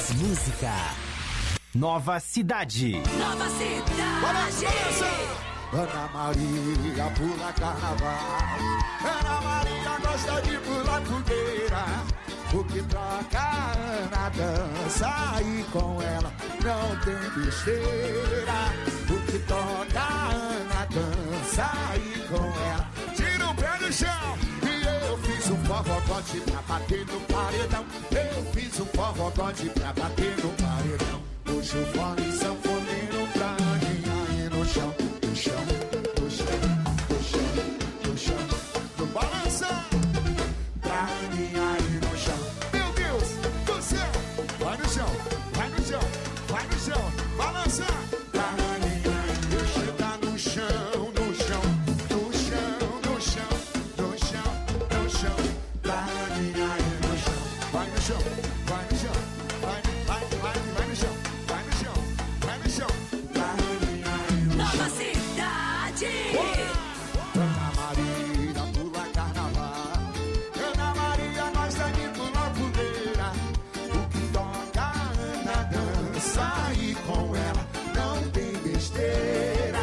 Mais música. Nova Cidade. Nova Cidade. Ana Maria pula carnaval. Ana Maria gosta de pular fogueira. O que troca a Ana dança e com ela não tem besteira. O que toca a Ana dança e com ela tira o pé do chão. E eu fiz um forrogote pra bater no paredão. Eu fiz um forrogote pra bater no paredão. Puxa o fone sanfoneiro pra Aninha aí no chão. No chão, no chão, no chão, no chão, no balança. Pra Aninha aí no chão. Meu Deus do céu. Vai no chão, vai no chão, vai no chão. Balança. Pra Aninha aí eu chega no chão, no chão, no chão, no chão, no chão, no chão. Pra Aninha aí no chão. Vai no chão, vai no chão. Vai no chão, vai no chão, vai no chão. Pra Aninha aí no chão. Nova Cidade. Ana Maria pula carnaval. Ana Maria gosta de pular fogueira. O que toca a Ana dança e com ela não tem besteira.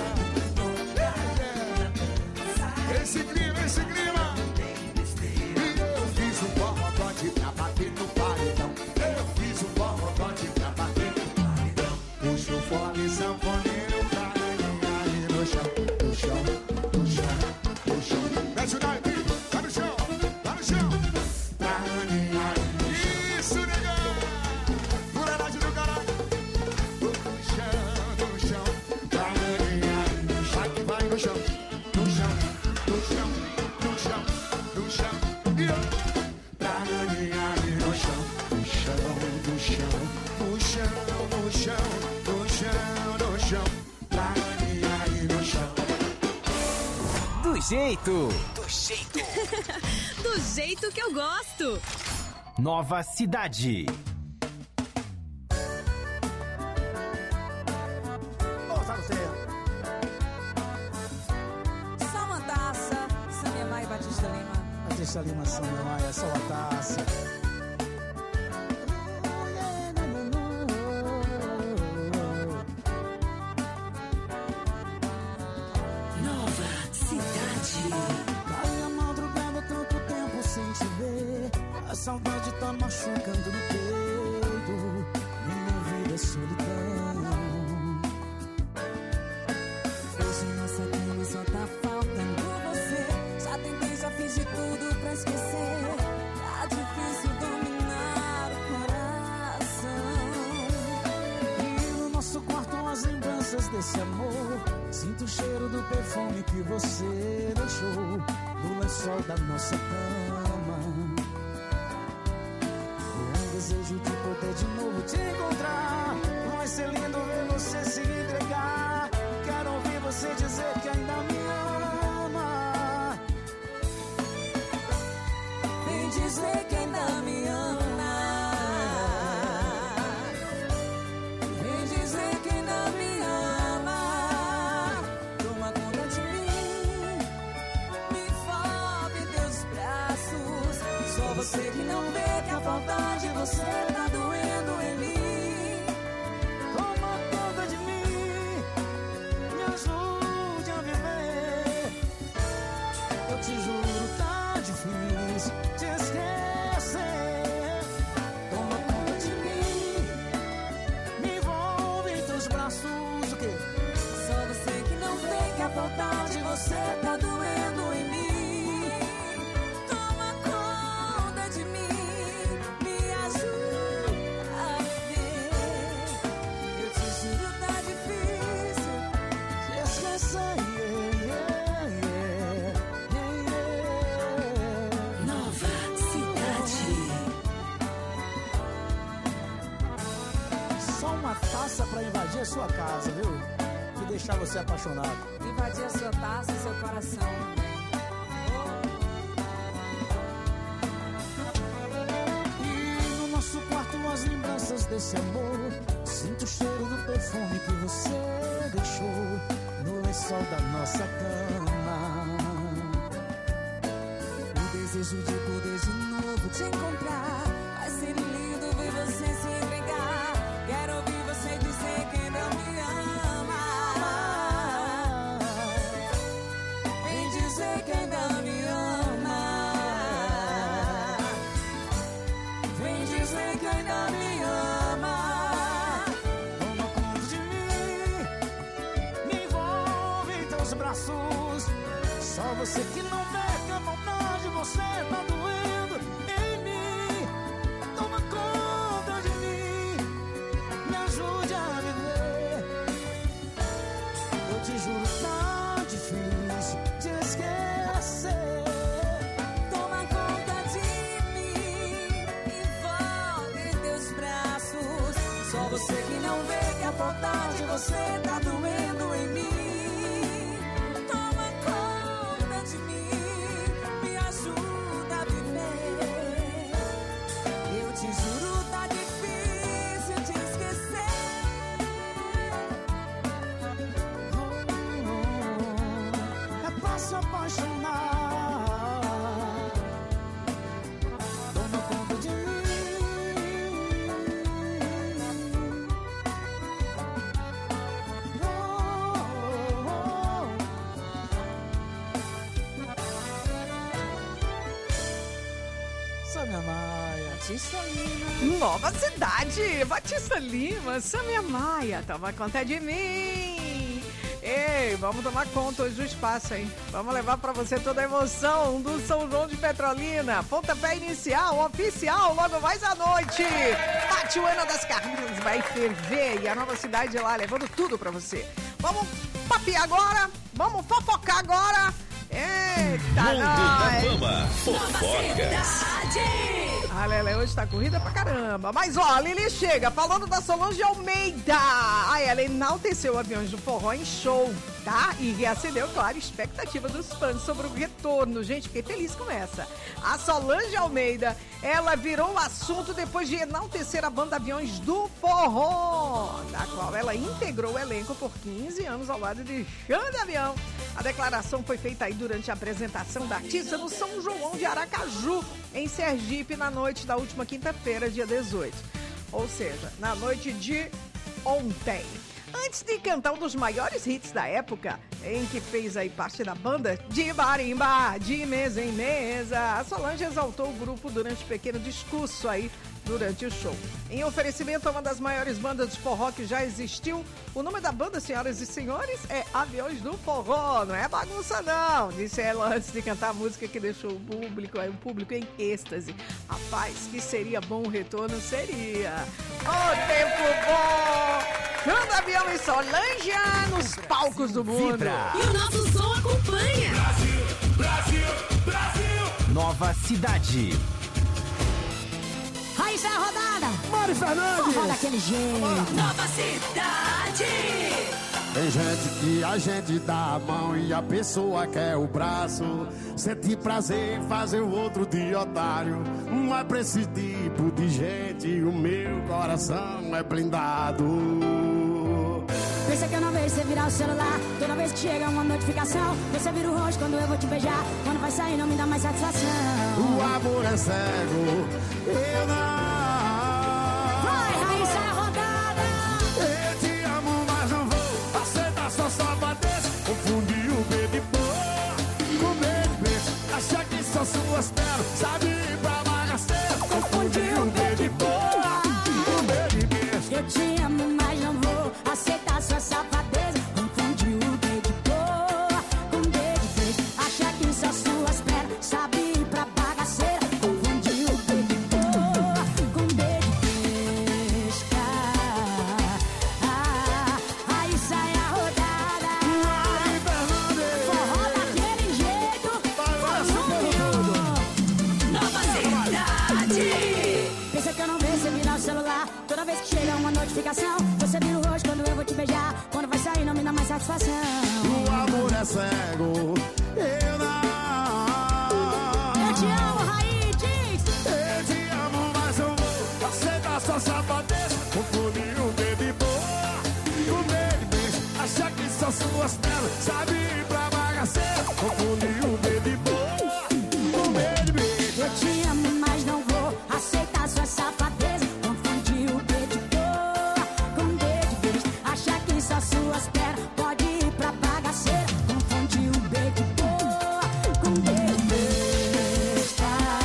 Esse clima. E eu fiz um forrogote pra bater no paredão. Eu fiz um forrogote pra bater no paredão. Puxa o fone sanfoneiro pra Aninha aí no chão. No chão, no chão, no chão. Desce o naipe, vai no chão, vai no chão. Pra Aninha aí. Isso, negão. Fuleiragem do caralho. No chão, pra Aninha aí no chão. Vai que vai no chão, no chão, no chão, no chão, no chão. E eu. Pra Aninha aí no chão. No chão, no chão, no chão, no chão, no chão, no chão. Pra Aninha aí no chão. Do jeito. Do jeito que eu gosto. Nova Cidade. Só uma taça, Samia Maia e Batista Lima. Batista Lima, Samia Maia, só uma taça. Nova Cidade. Vai a madrugada, tanto tempo sem te ver. A saudade tá machucando no peito. Minha vida é solidão. Hoje nossa cama só tá faltando você. Já tentei, já fiz de tudo pra esquecer. Tá difícil dominar o coração. E no nosso quarto as lembranças desse amor. Sinto o cheiro do perfume que você deixou no lençol da nossa cama. E um desejo de poder de novo te encontrar. Vai ser lindo ver você se entregar. Quero ouvir você dizer que ainda me ama. Vem dizer que ainda me ama. Vem dizer que ainda me ama. Toma conta de mim. Me envolve em teus braços. Só você que não vê que a falta de você tá doendo em mim. Toma conta de mim, me ajude a viver. Eu te juro, tá difícil te esquecer. Toma conta de mim. Me envolve em teus braços, o quê? Só você que não vê que a falta de você tá doendo em mim. Toma conta de mim, me ajuda a viver. Eu te juro, tá difícil. Te esquecer, Nova Cidade. Só uma taça pra invadir a sua casa, viu? E deixar você apaixonado. Invadir a sua taça e seu coração também. E no nosso quarto as lembranças desse amor. Sinto o cheiro do perfume que você deixou no lençol da nossa cama. O desejo de poder de novo te encontrar. Vai ser lindo ver você se entregar. braços. Só você que não vê que a vontade você tá doendo em mim. Toma conta de mim, me ajude a viver. Eu te juro, tá difícil de esquecer. Toma conta de mim, envolve em teus braços. Só você que não vê que a vontade você tá doendo em mim. Toma conta de mim, me ajuda a viver. Eu te juro, tá difícil de esquecer. É pra se apaixonar. Toma conta de mim. Samia Maia, Batista Lima. Nova Cidade, Batista Lima, Samia Maia, toma conta de mim. Ei, vamos tomar conta hoje do espaço, hein? Vamos levar pra você toda a emoção do São João de Petrolina. Pontapé inicial, oficial, logo mais à noite. Pátio Ana das Carnes vai ferver e a Nova Cidade lá levando tudo pra você. Vamos papiar agora, vamos fofocar agora. Eita, Mundo da nós! Fama, fofocas. A Lele hoje tá corrida pra caramba. Mas ó, a Lili chega falando da Solange Almeida. Ela enalteceu Aviões do Forró em show, tá? E reacendeu, claro, a expectativa dos fãs sobre o retorno. Gente, fiquei feliz com essa. A Solange Almeida, ela virou o assunto depois de enaltecer a banda Aviões do Forró, da qual ela integrou o elenco por 15 anos ao lado de Xande Avião. A declaração foi feita aí durante a apresentação da artista no São João de Aracaju, em Sergipe, na noite da última quinta-feira, dia 18. Ou seja, na noite de ontem. Antes de cantar um dos maiores hits da época, em que fez aí parte da banda, de barimba, de mesa em mesa, a Solange exaltou o grupo durante um pequeno discurso aí durante o show. Em oferecimento a uma das maiores bandas de forró que já existiu, o nome da banda, senhoras e senhores, é Aviões do Forró, não é bagunça não, disse ela antes de cantar a música que deixou o público em êxtase. Rapaz, que seria bom o retorno, seria. Ô, tempo bom! Xande Avião e Solange nos palcos do mundo. Vibra. E o nosso som acompanha. Nova Cidade. Aí sai a rodada. Mari Fernandes. Forró daquele jeito. Nova Cidade. Tem gente que a gente dá a mão e a pessoa quer o braço. Sente prazer em fazer o outro de otário. Mas pra esse tipo de gente o meu coração é blindado. Pensa que eu não vejo você virar o celular. Toda vez que chega uma notificação, você vira o rosto quando eu vou te beijar. Quando vai sair não me dá mais satisfação. O amor é cego, eu não. Vai, Raíssa, a rodada. Eu te amo, mas não vou aceitar sua safadeza. Confundir o B de boa com B de beijo. Achar que são suas pernas, sabe ir pra bagaceira. Confundir o B de boa com B de beijo. Eu te amo, mas não vou aceitar sua safadeza. Confundiu o B de boa com B de beijo. Achar que só suas pernas sabe ir pra bagaceira. Confundiu o B de boa com B de beijo. Aí sai a rodada. Mari Fernandes. Forró daquele jeito. Nova Cidade. Pensa que eu não vejo você virar o celular. Toda vez que chega uma notificação, você vira o rosto quando eu vou te beijar. Quando vai sair não me dá mais satisfação. O amor é cego, eu não. Eu te amo, Raí, diz. Eu te amo, mas eu vou aceitar sua safadeza. Confundir o B de boa com B de beijo. Achar que são suas pernas, sabe ir pra bagaceira. Confundir o B de boa com B de beijo. Eu te amo, mas não vou aceitar sua safadeza. Confundir o B de boa com B de beijo. Achar que só suas pernas pode ir pra bagaceira. Confundir o B de boa com B de beijo.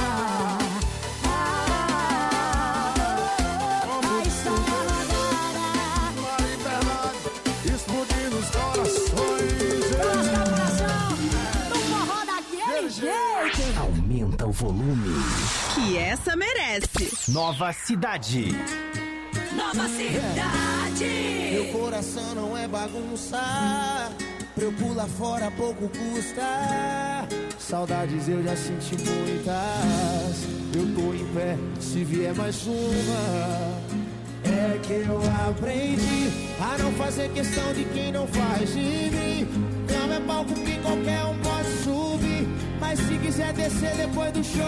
Aí sai a rodada. Mari Fernandes, explodindo os corações. Gosta mais. volume Que essa merece. Nova Cidade. Nova Cidade. Meu coração não é bagunça, pra eu pular fora pouco custa. Saudades eu já senti muitas, eu tô em pé, se vier mais uma. É que eu aprendi a não fazer questão de quem não faz de mim. Cama é palco que qualquer um pode subir, mas se quiser descer depois do show